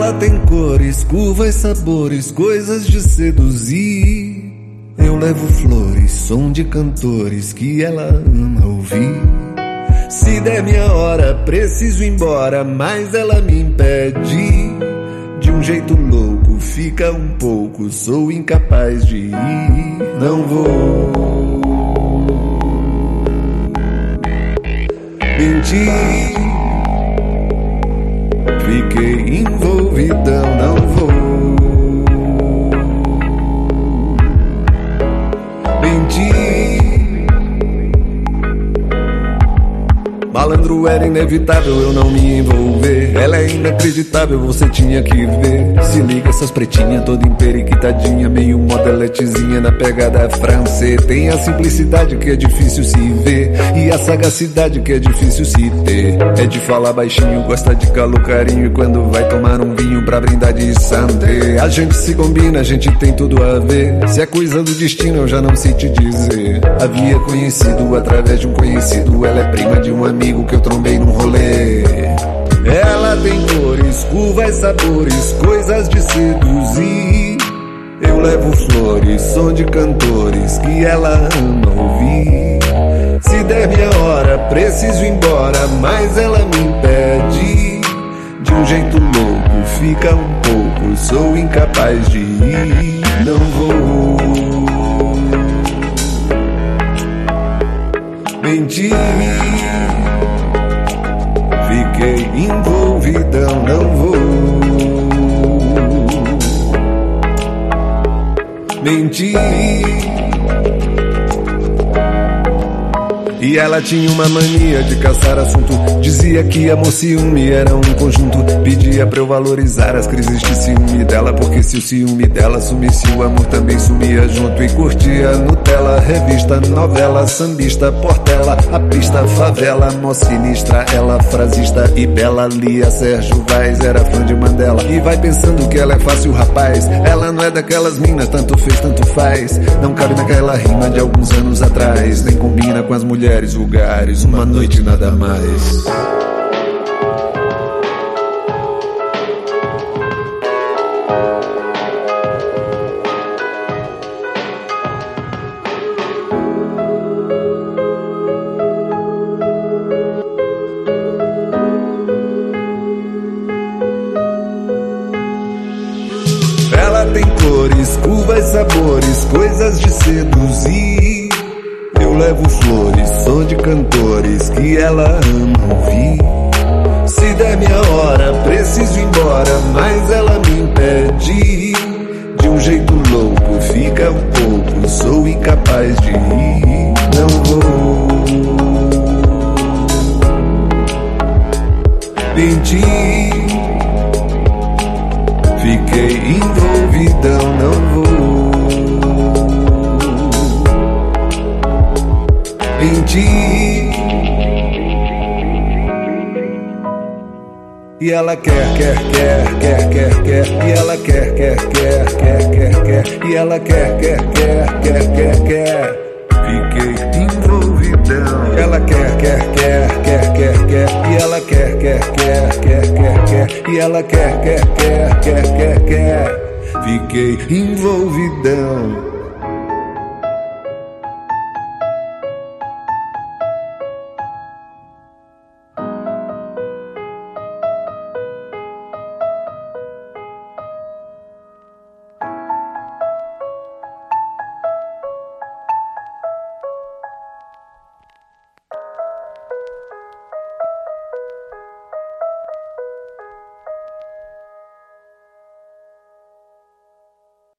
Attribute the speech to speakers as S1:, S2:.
S1: Ela tem cores, curvas, sabores, coisas de seduzir. Eu levo flores, som de cantores que ela ama ouvir. Se der minha hora, preciso ir embora, mas ela me impede. De um jeito louco, fica um pouco, sou incapaz de ir. Não vou mentir, fiquei envolvidão, não vou mentir. Malandro, era inevitável eu não me envolver. Ela é inacreditável, você tinha que ver. Se liga essas pretinhas toda emperiquitadinha, meio modeletezinha na pegada francês. Tem a simplicidade que é difícil se ver e a sagacidade que é difícil se ter. É de falar baixinho, gosta de calor, carinho, e quando vai tomar um vinho pra brindar de santé. A gente se combina, a gente tem tudo a ver. Se é coisa do destino eu já não sei te dizer. Havia conhecido através de um conhecido. Ela é prima de um amigo que eu trombei num rolê. Ela tem cores, curvas, sabores, coisas de seduzir. Eu levo flores, som de cantores que ela ama ouvir. Se der minha hora, preciso ir embora, mas ela me impede. De um jeito louco, fica um pouco, sou incapaz de ir. Não vou mentir, fiquei envolvidão, não vou mentir. E ela tinha uma mania de caçar assunto. Dizia que amor, ciúme era um conjunto. Pedia pra eu valorizar as crises de ciúme dela, porque se o ciúme dela sumisse, o amor também sumia junto. E curtia Nutella, revista, novela, sambista, Portela, a pista, favela, mó sinistra. Ela frasista e bela, lia Sérgio Vaz, era fã de Mandela. E vai pensando que ela é fácil, rapaz. Ela não é daquelas minas, tanto fez, tanto faz. Não cabe naquela rima de alguns anos atrás. Nem combina com as mulheres vulgares, uma noite nada mais. Ela tem cores, curvas, sabores, coisas de seduzir. Eu levo flores, som de cantores que ela ama ouvir. Se der minha hora, preciso ir embora, mas ela me impede. De um jeito louco, fica um pouco, sou incapaz de ir. Não vou mentir, fiquei envolvidão, não vou mentir. E ela quer, e ela quer, e ela quer, fiquei envolvidão. Ela quer, e ela quer, e ela quer, fiquei envolvidão.